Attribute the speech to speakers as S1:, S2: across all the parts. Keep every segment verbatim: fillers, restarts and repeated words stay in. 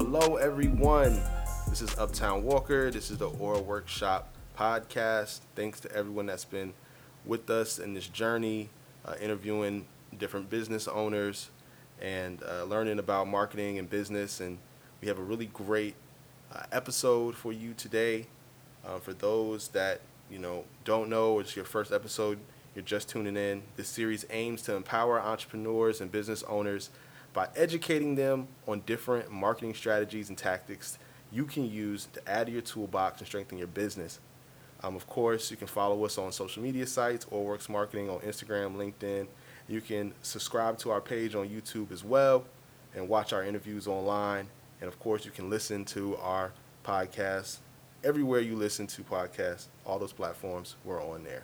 S1: Hello, everyone. This is Uptown Walker. This is the Aura Workshop podcast. Thanks to everyone that's been with us in this journey, uh, interviewing different business owners and uh, learning about marketing and business. And we have a really great uh, episode for you today. Uh, for those that you know don't know, it's your first episode, you're just tuning in. This series aims to empower entrepreneurs and business owners by educating them on different marketing strategies and tactics you can use to add to your toolbox and strengthen your business. Um, of course, you can follow us on social media sites, Auraworks Marketing on Instagram, LinkedIn. You can subscribe to our page on YouTube as well and watch our interviews online. And of course, you can listen to our podcast everywhere you listen to podcasts. All those platforms, we're on there.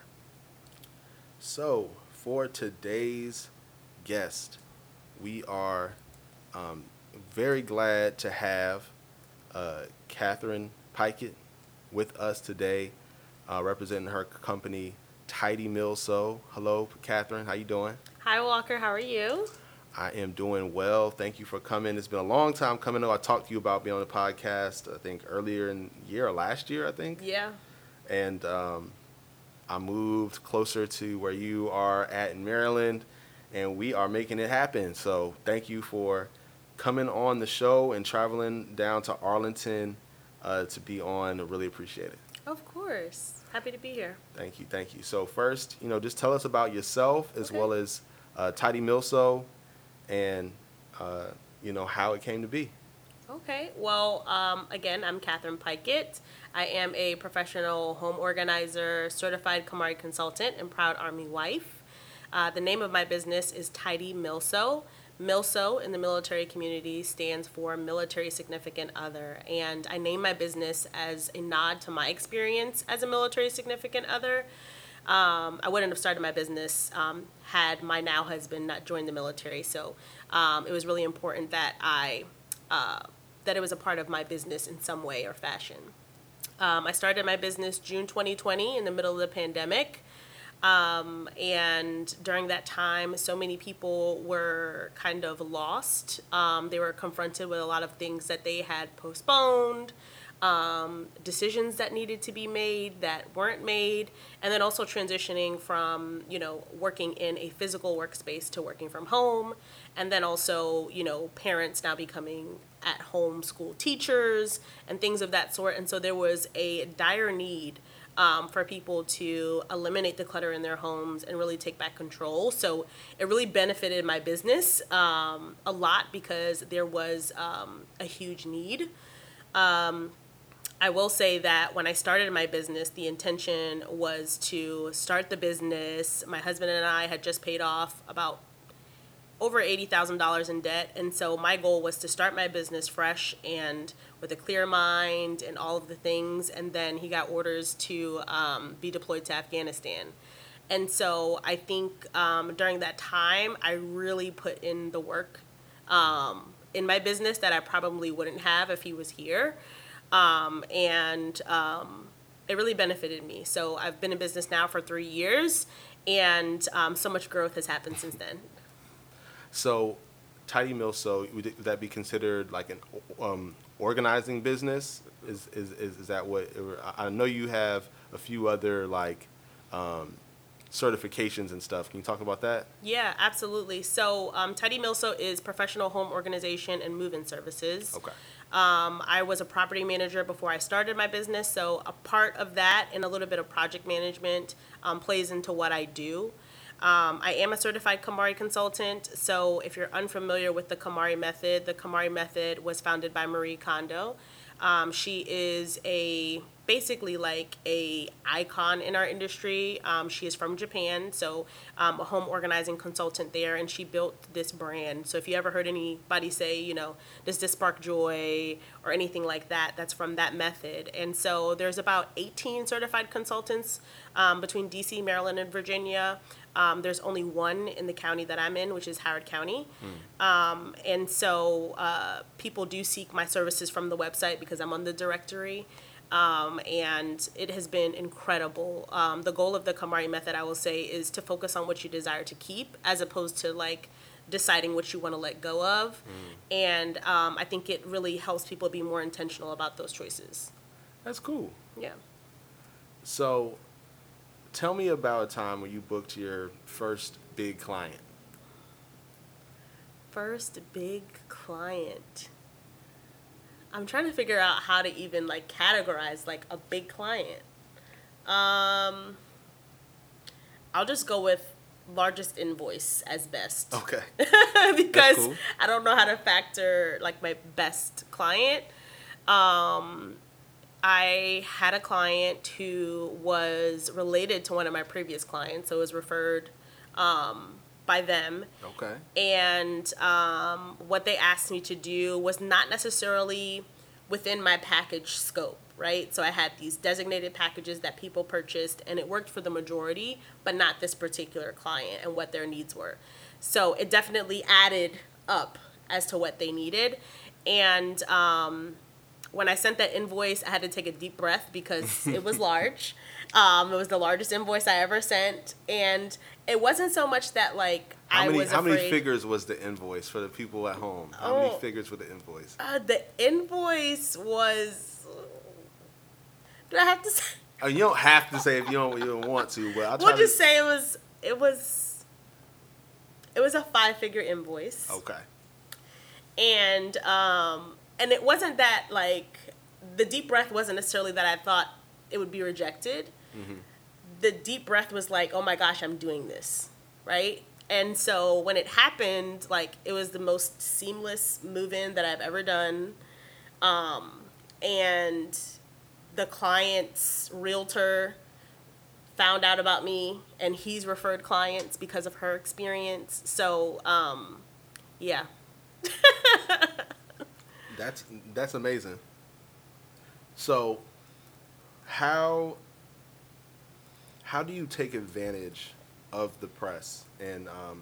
S1: So for today's guest, we are um, very glad to have uh, Catherine Pikett with us today, uh, representing her company, Tidy Milso. Hello, Catherine. How you doing?
S2: Hi, Walker. How are you?
S1: I am doing well. Thank you for coming. It's been a long time coming. I talked to you about being on the podcast, I think, earlier in the year or last year, I think.
S2: Yeah.
S1: And um, I moved closer to where you are at in Maryland, and we are making it happen. So thank you for coming on the show and traveling down to Arlington uh, to be on. I really appreciate it.
S2: Of course. Happy to be here.
S1: Thank you. Thank you. So first, you know, just tell us about yourself as
S2: Okay.
S1: well as uh, Tidy Milso and, uh, you know, how it came to be.
S2: Okay. Well, um, again, I'm Catherine Pikett. I am a professional home organizer, certified Kamari consultant, and proud Army wife. Uh, the name of my business is Tidy Milso. Milso in the military community stands for Military Significant Other, and I named my business as a nod to my experience as a military significant other. Um, I wouldn't have started my business um, had my now husband not joined the military, so um, it was really important that I uh, that it was a part of my business in some way or fashion. Um, I started my business June twenty twenty in the middle of the pandemic. Um, and during that time, so many people were kind of lost. Um, they were confronted with a lot of things that they had postponed, um, decisions that needed to be made that weren't made, and then also transitioning from, you know, working in a physical workspace to working from home, and then also, you know, parents now becoming at-home school teachers and things of that sort. And so there was a dire need Um, for people to eliminate the clutter in their homes and really take back control. So it really benefited my business um, a lot because there was um, a huge need. Um, I will say that when I started my business, the intention was to start the business. My husband and I had just paid off about over eighty thousand dollars in debt. And so my goal was to start my business fresh and with a clear mind and all of the things. And then he got orders to um, be deployed to Afghanistan. And so I think um, during that time, I really put in the work um, in my business that I probably wouldn't have if he was here. Um, and um, it really benefited me. So I've been in business now for three years, and um, so much growth has happened since then.
S1: So, Tidy Milso, would it- would that be considered like an um, organizing business? Is, is is is that what? It, I know you have a few other like um, certifications and stuff. Can you talk about that?
S2: Yeah, absolutely. So um, Tidy Milso is professional home organization and move-in services.
S1: Okay.
S2: Um, I was a property manager before I started my business, so a part of that and a little bit of project management um, plays into what I do. Um, I am a certified Kamari consultant, so if you're unfamiliar with the Kamari method, the Kamari method was founded by Marie Kondo. Um, she is a basically like a icon in our industry. Um, she is from Japan, so um, a home organizing consultant there, and she built this brand. So if you ever heard anybody say, you know, does this spark joy or anything like that, that's from that method. And so there's about eighteen certified consultants um, between D C, Maryland, and Virginia. Um, there's only one in the county that I'm in, which is Howard County. Mm. Um, and so uh, people do seek my services from the website because I'm on the directory. Um, and it has been incredible. Um, the goal of the Kamari method, I will say, is to focus on what you desire to keep as opposed to like deciding what you want to let go of. Mm. And um, I think it really helps people be more intentional about those choices.
S1: That's cool.
S2: Yeah.
S1: So tell me about a time when you booked your first big client.
S2: First big client. I'm trying to figure out how to even like categorize like a big client. Um, I'll just go with largest invoice as best.
S1: Okay.
S2: Because
S1: cool.
S2: I don't know how to factor like my best client. Um, I had a client who was related to one of my previous clients, so it was referred um, by them.
S1: Okay.
S2: And um, what they asked me to do was not necessarily within my package scope, right? So I had these designated packages that people purchased, and it worked for the majority, but not this particular client and what their needs were. So it definitely added up as to what they needed. And um, when I sent that invoice, I had to take a deep breath because it was large. Um, it was the largest invoice I ever sent. And it wasn't so much that, like,
S1: how
S2: I
S1: many,
S2: was
S1: How
S2: afraid.
S1: many figures was the invoice for the people at home? How
S2: Oh,
S1: many figures were the invoice?
S2: Uh, the invoice was... Do I have to say?
S1: Uh, you don't have to say if you don't, you don't want to, but I'll try
S2: We'll
S1: to...
S2: just say it was... It was... It was a five-figure invoice.
S1: Okay.
S2: And, um... And it wasn't that, like, the deep breath wasn't necessarily that I thought it would be rejected. Mm-hmm. The deep breath was like, oh my gosh, I'm doing this, right? And so when it happened, like, it was the most seamless move-in that I've ever done. Um, and the client's realtor found out about me, and he's referred clients because of her experience. So, um, yeah.
S1: That's that's amazing. So, how how do you take advantage of the press and um,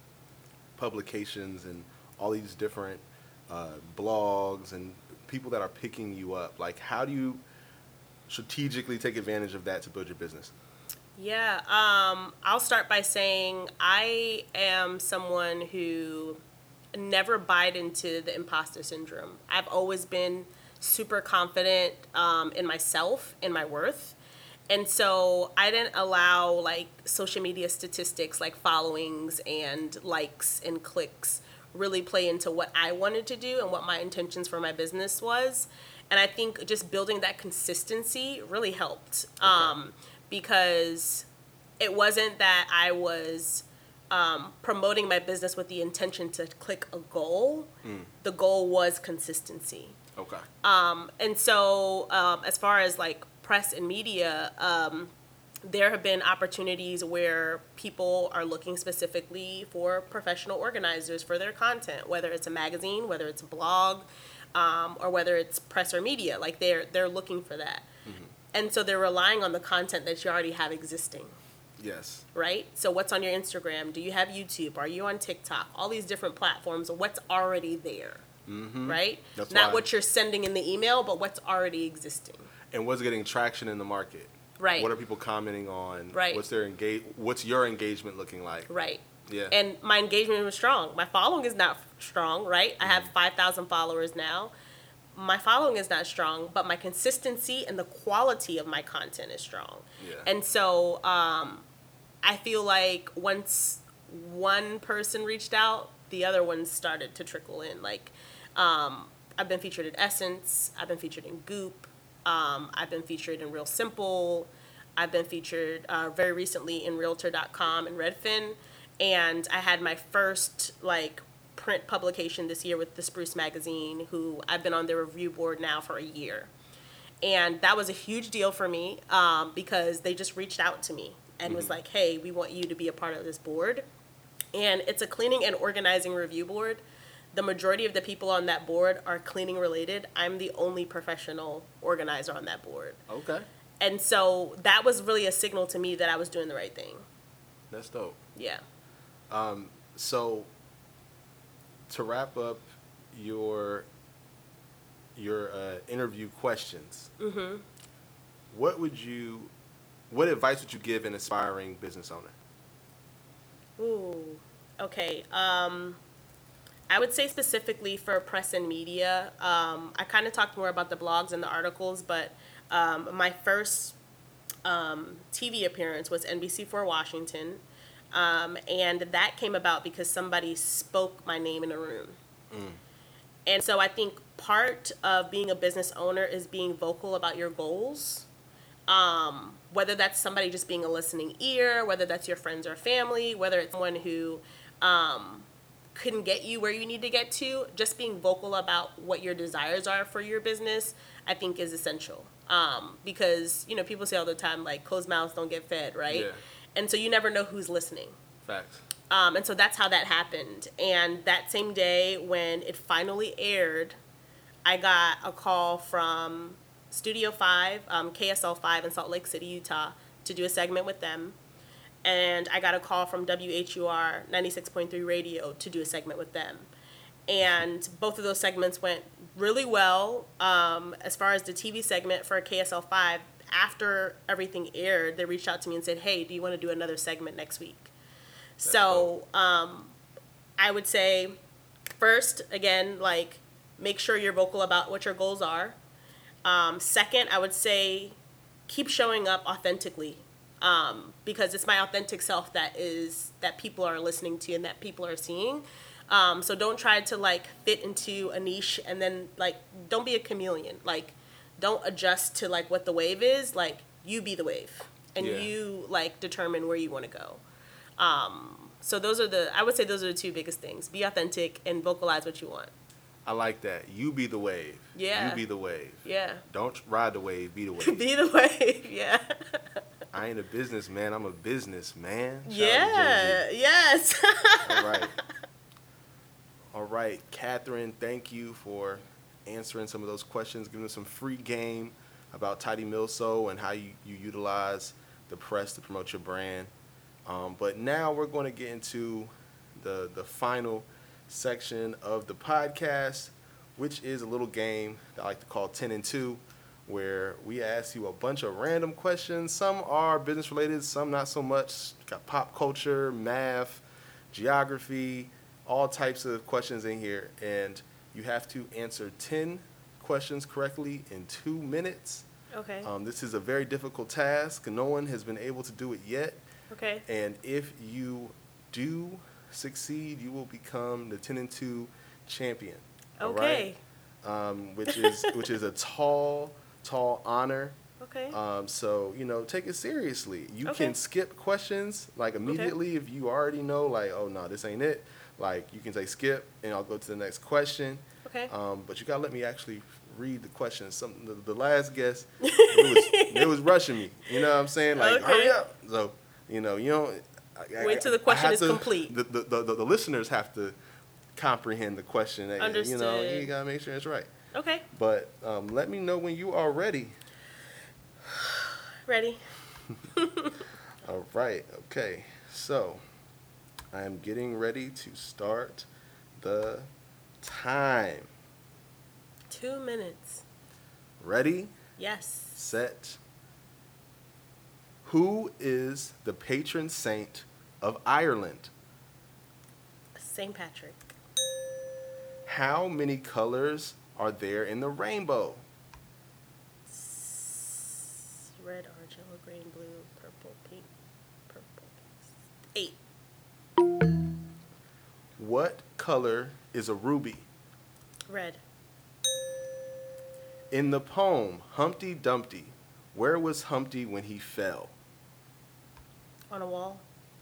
S1: publications and all these different uh, blogs and people that are picking you up? Like, how do you strategically take advantage of that to build your business?
S2: Yeah, um, I'll start by saying I am someone who never bought into the imposter syndrome. I've always been super confident um, in myself, in my worth. And so I didn't allow like social media statistics like followings and likes and clicks really play into what I wanted to do and what my intentions for my business was. And I think just building that consistency really helped. Okay. Um, because it wasn't that I was um, promoting my business with the intention to click a goal. Mm. The goal was consistency.
S1: Okay.
S2: Um, and so um, as far as like press and media, um, there have been opportunities where people are looking specifically for professional organizers for their content, whether it's a magazine, whether it's a blog, um, or whether it's press or media. Like they're they're looking for that. Mm-hmm. And so they're relying on the content that you already have existing.
S1: Yes.
S2: Right? So what's on your Instagram? Do you have YouTube? Are you on TikTok? All these different platforms, what's already there. Mm-hmm. Right?
S1: That's
S2: Not
S1: why.
S2: what you're sending in the email, but what's already existing.
S1: And what's getting traction in the market.
S2: Right.
S1: What are people commenting on?
S2: Right.
S1: What's their engage what's your engagement looking like?
S2: Right.
S1: Yeah.
S2: And my engagement was strong. My following is not strong, right? Mm-hmm. I have five thousand followers now. My following is not strong, but my consistency and the quality of my content is strong. Yeah. And so um, I feel like once one person reached out, the other ones started to trickle in. Like um, I've been featured in Essence. I've been featured in Goop. Um, I've been featured in Real Simple. I've been featured uh, very recently in Realtor dot com and Redfin. And I had my first like print publication this year with The Spruce Magazine, who I've been on their review board now for a year. And that was a huge deal for me um, because they just reached out to me and mm-hmm. was like, hey, we want you to be a part of this board. And it's a cleaning and organizing review board. The majority of the people on that board are cleaning related. I'm the only professional organizer on that board.
S1: Okay.
S2: And so that was really a signal to me that I was doing the right thing.
S1: That's dope.
S2: Yeah.
S1: Um, so to wrap up your your uh, interview questions, mm-hmm. what would you, what advice would you give an aspiring business owner?
S2: Ooh. Okay. Um, I would say specifically for press and media, um, I kind of talked more about the blogs and the articles, but um, my first um, T V appearance was N B C four Washington. Um, and that came about because somebody spoke my name in a room.
S1: Mm.
S2: And so I think part of being a business owner is being vocal about your goals. Um, whether that's somebody just being a listening ear, whether that's your friends or family, whether it's someone who um, couldn't get you where you need to get to, just being vocal about what your desires are for your business, I think is essential. Um, because, you know, people say all the time, like, closed mouths don't get fed, right?
S1: Yeah.
S2: And so you never know who's listening.
S1: Facts.
S2: Um, and so that's how that happened. And that same day when it finally aired, I got a call from Studio five, um, K S L five in Salt Lake City, Utah, to do a segment with them. And I got a call from W H U R ninety-six point three Radio to do a segment with them. And both of those segments went really well. Um, as far as the T V segment for K S L five, after everything aired, they reached out to me and said, hey, do you want to do another segment next week?
S1: That's
S2: So um, I would say, first, again, like, make sure you're vocal about what your goals are. Um, second, I would say keep showing up authentically, um, because it's my authentic self that is that people are listening to and that people are seeing. Um, so don't try to like fit into a niche and then like don't be a chameleon. Like don't adjust to like what the wave is. Like you be the wave and
S1: Yeah.
S2: you like determine where you want to go. Um, so those are the I would say those are the two biggest things. Be authentic and vocalize what you want.
S1: I like that. You be the wave.
S2: Yeah.
S1: You be the wave.
S2: Yeah.
S1: Don't ride the wave, be the wave.
S2: Be the wave. Yeah.
S1: I ain't a businessman. I'm a business man. Shout out to
S2: Yeah.
S1: Jay-Z.
S2: Yes.
S1: All right. All right. Catherine, thank you for answering some of those questions, giving us some free game about Tidy Milso and how you, you utilize the press to promote your brand. Um, but now we're going to get into the the final section of the podcast, which is a little game that I like to call ten and two, where we ask you a bunch of random questions. Some are business related, some not so much. Got pop culture, math, geography, all types of questions in here. And you have to answer ten questions correctly in two minutes.
S2: Okay.
S1: Um, this is a very difficult task. No one has been able to do it yet.
S2: Okay.
S1: And if you do succeed, you will become the ten and two champion. all
S2: Okay.
S1: right? Um, which is which is a tall, tall honor.
S2: Okay.
S1: Um, so you know, take it seriously. You
S2: Okay.
S1: can skip questions like immediately if you already know, like, oh no, this ain't it. Like you can say skip, and I'll go to the next question.
S2: Okay.
S1: Um, but you gotta let me actually read the questions. Some the, the last guess, it was it was rushing me. You know what I'm saying? Like
S2: Okay.
S1: hurry up. So you know, you don't. I-
S2: Wait
S1: I-
S2: till the
S1: I
S2: question
S1: have
S2: is
S1: to-
S2: complete.
S1: The, the, the, the, the listeners have to comprehend the question. You know,
S2: Understood.
S1: you gotta make sure it's right.
S2: Okay.
S1: But um, let me know when you are ready.
S2: Ready.
S1: All right. Okay. So I am getting ready to start the time.
S2: Two minutes.
S1: Ready,
S2: Yes.
S1: set. Who is the patron saint of Ireland?
S2: Saint Patrick.
S1: How many colors are there in the rainbow?
S2: S- Red, orange, yellow, green, blue, purple, pink, purple. Eight.
S1: What color is a ruby?
S2: Red.
S1: In the poem Humpty Dumpty, where was Humpty when he fell?
S2: On a wall.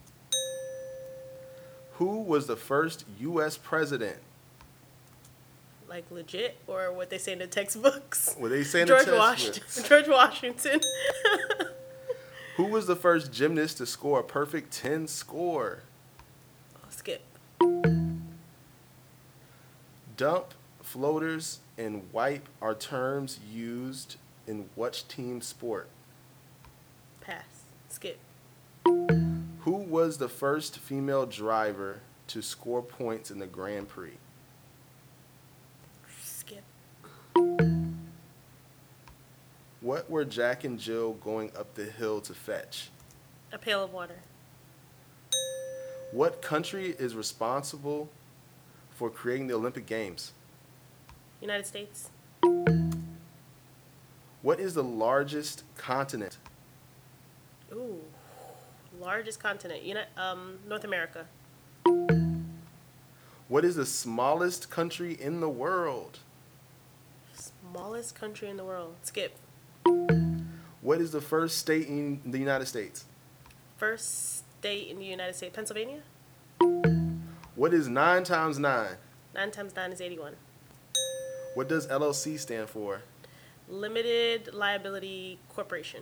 S1: Who was the first U S president?
S2: Like legit, or what they say in the textbooks.
S1: What they say in the
S2: George
S1: textbooks?
S2: Washington. George Washington.
S1: Who was the first gymnast to score a perfect ten score?
S2: I'll skip.
S1: Dump, floaters, and wipe are terms used in which team sport?
S2: Pass. Skip.
S1: Who was the first female driver to score points in the Grand Prix?
S2: Skip.
S1: What were Jack and Jill going up the hill to fetch?
S2: A pail of water.
S1: What country is responsible for creating the Olympic Games?
S2: United States.
S1: What is the largest continent?
S2: Ooh, largest continent. Uni- um, North America.
S1: What is the smallest country in the world?
S2: Smallest country in the world. Skip.
S1: What is the first state in the United States?
S2: First state in the United States. Pennsylvania.
S1: What is nine times nine?
S2: Nine times nine is eighty-one.
S1: What does L L C stand for?
S2: Limited Liability Corporation.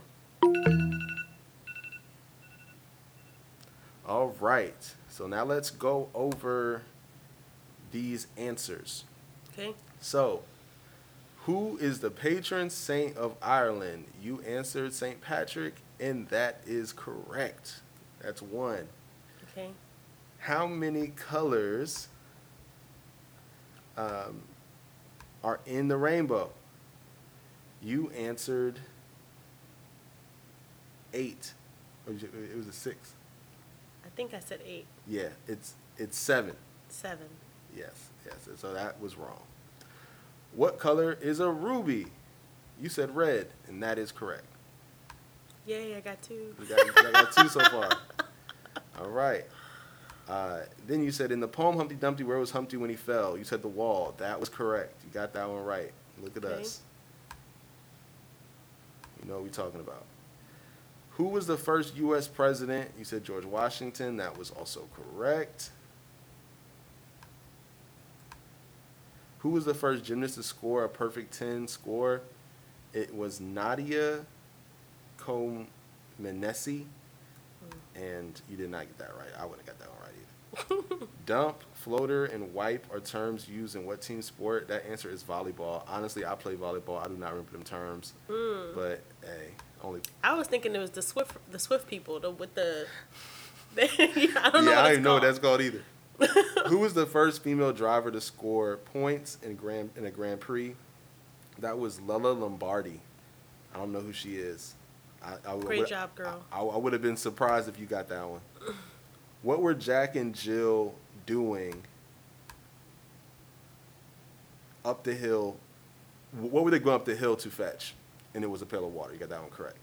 S1: All right. So now let's go over these answers.
S2: Okay.
S1: So, who is the patron saint of Ireland? You answered Saint Patrick, and that is correct. That's one.
S2: Okay.
S1: How many colors um, are in the rainbow? You answered eight. Or was it it was a six.
S2: I think I said eight.
S1: Yeah, it's it's seven.
S2: Seven.
S1: Yes, yes. So that was wrong. What color is a ruby? You said red, and that is correct.
S2: Yay, I got two.
S1: You got, you got two so far. All right. Uh, then you said in the poem Humpty Dumpty, where was Humpty when he fell? You said the wall. That was correct. You got that one right. Look at
S2: Okay.
S1: us. You know what we're talking about. Who was the first U S president? You said George Washington. That was also correct. Who was the first gymnast to score a perfect ten score? It was Nadia Comaneci. And you did not get that right. I wouldn't have got that one right either. Dump, floater, and wipe are terms used in what team sport? That answer is volleyball. Honestly, I play volleyball. I do not remember them terms.
S2: Mm.
S1: But, hey, only...
S2: I was thinking it was the Swift, the Swift people, the, with the. I don't know.
S1: Yeah,
S2: what
S1: I don't
S2: it's
S1: even know what
S2: called.
S1: that's called either. Who was the first female driver to score points in Grand in a Grand Prix? That was Lella Lombardi. I don't know who she is. I, I,
S2: Great
S1: would,
S2: job, girl.
S1: I, I would have been surprised if you got that one. What were Jack and Jill doing up the hill? What were they going up the hill to fetch? And it was a pail of water. You got that one correct.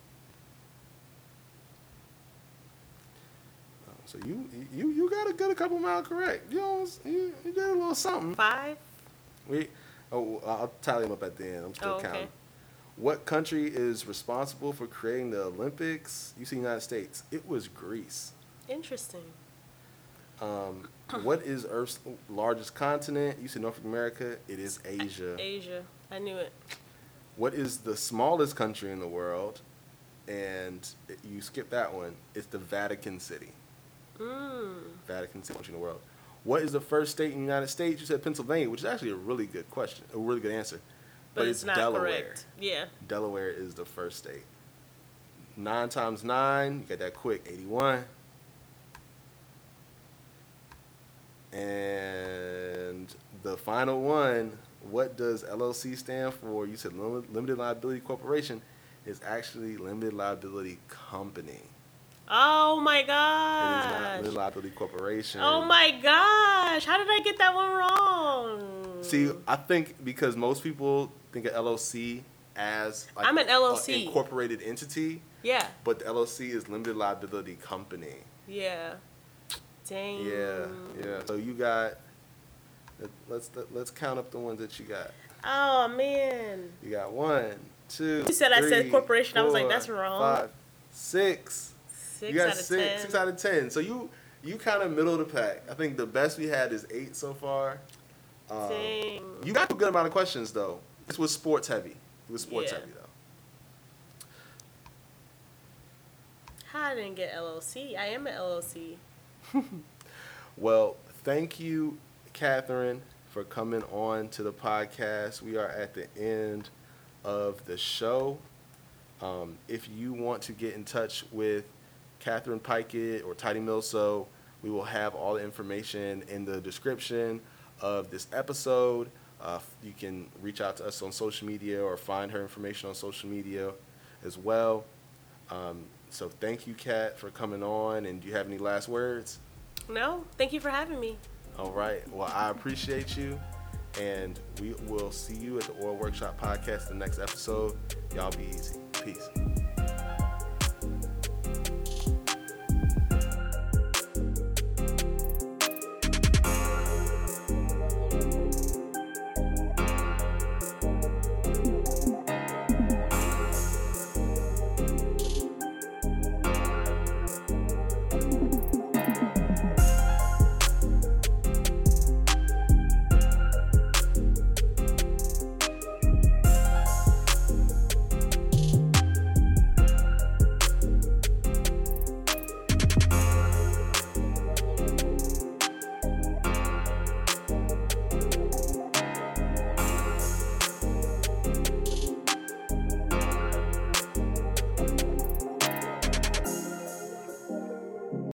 S1: So you you you got a good a couple mile correct. You know, you, you did a little something.
S2: Five.
S1: We, oh, I'll tally them up at the end. I'm still
S2: Oh, okay.
S1: counting. What country is responsible for creating the Olympics? You see, United States. It was Greece.
S2: Interesting.
S1: Um, what is Earth's largest continent? You said North America. It is Asia.
S2: Asia. I knew it.
S1: What is the smallest country in the world? And you skipped that one. It's the Vatican City.
S2: Mm.
S1: Vatican City country in the world. What is the first state in the United States? You said Pennsylvania, which is actually a really good question, a really good answer.
S2: But, it's, not
S1: Delaware.
S2: correct. Yeah.
S1: Delaware is the first state. Nine times nine, you got that quick, eighty-one. And the final one, what does L L C stand for? You said Lim- Limited Liability Corporation is actually Limited Liability Company.
S2: Oh my
S1: It is not
S2: gosh.
S1: Limited Liability Corporation.
S2: Oh my gosh. How did I get that one wrong?
S1: See, I think because most people think of L L C as like
S2: I'm an L L C.
S1: an incorporated entity,
S2: Yeah.
S1: but the L L C is Limited Liability Company.
S2: Yeah. Dang.
S1: Yeah, yeah. So you got. Let's let's count up the ones that you got.
S2: Oh man.
S1: You got one, two.
S2: You said I said
S1: three,
S2: corporation. I was like,
S1: four,
S2: that's wrong.
S1: Five, six.
S2: Six
S1: You got
S2: out of
S1: six,
S2: ten.
S1: six out of ten. So you you kind of middle of the pack. I think the best we had is eight so far. Um,
S2: Dang.
S1: You got a good amount of questions though. This was sports heavy. It was sports
S2: Yeah.
S1: heavy though.
S2: How I didn't get L L C? I am an L L C.
S1: Well, thank you, Catherine, for coming on to the podcast. We are at the end of the show. Um, if you want to get in touch with Catherine Pikett or Tidy Milso, we will have all the information in the description of this episode. Uh, you can reach out to us on social media or find her information on social media as well. Um, so thank you, Kat, for coming on. And do you have any last words?
S2: No, thank you for having me.
S1: All right. Well, I appreciate you. And we will see you at the Oral Workshop Podcast the next episode. Y'all be easy. Peace.